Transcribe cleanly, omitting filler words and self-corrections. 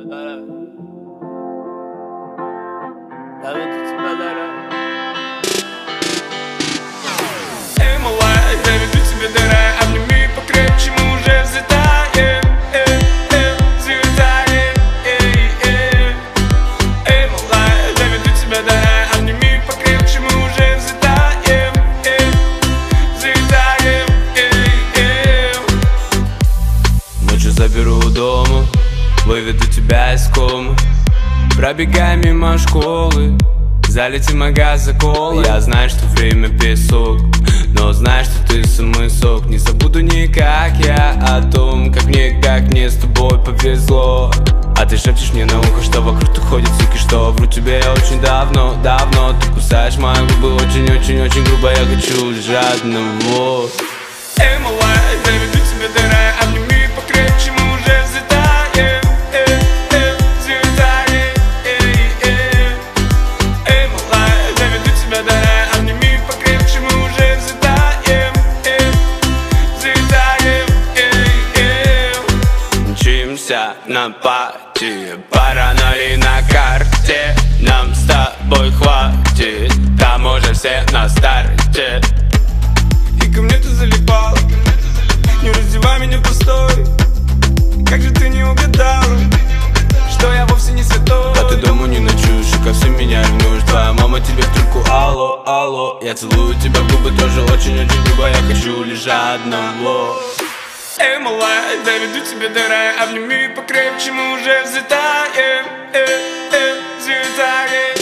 Эй, малая, я веду тебя, дорогая, обними покрепче, мы уже взлетаем, взлетаем, эй, малая, я веду тебя, дорогая, обними покрепче, мы уже взлетаем, взлетаем, Ночью заберу у дома, выведу тебя из комы, пробегай мимо школы, залети магаз за колой. Я знаю, что время песок, но знаю, что ты самый сок. Не забуду никак я о том, как мне с тобой повезло. А ты шепчешь мне на ухо, что вокруг ты ходят суки, что вру тебе я очень давно. Ты кусаешь мои губы очень грубо, я хочу лежать одного. Эй, малая, я веду тебя, дорогая, обними покрепче, мы уже взлетаем, взлетаем, эй, малая, я веду тебя, дорогая, обними покрепче, мы уже взлетаем, взлетаем, Мчимся на пати, пара нолей на карте, нам с тобой хватит, там уже все на старте. И ко мне ты залипала, не раздевай меня пустой. Как же ты не угадала, что я вовсе не святой. А ты дома не ночуешь и ко всем меня ревнуешь. Твоя мама тебе в трубку алло, алло. Я целую тебя в губы тоже очень грубо, я хочу лишь одного. Эй, малая, я веду тебя, дорогая, обними покрепче, мы уже взлетаем, взлетаем.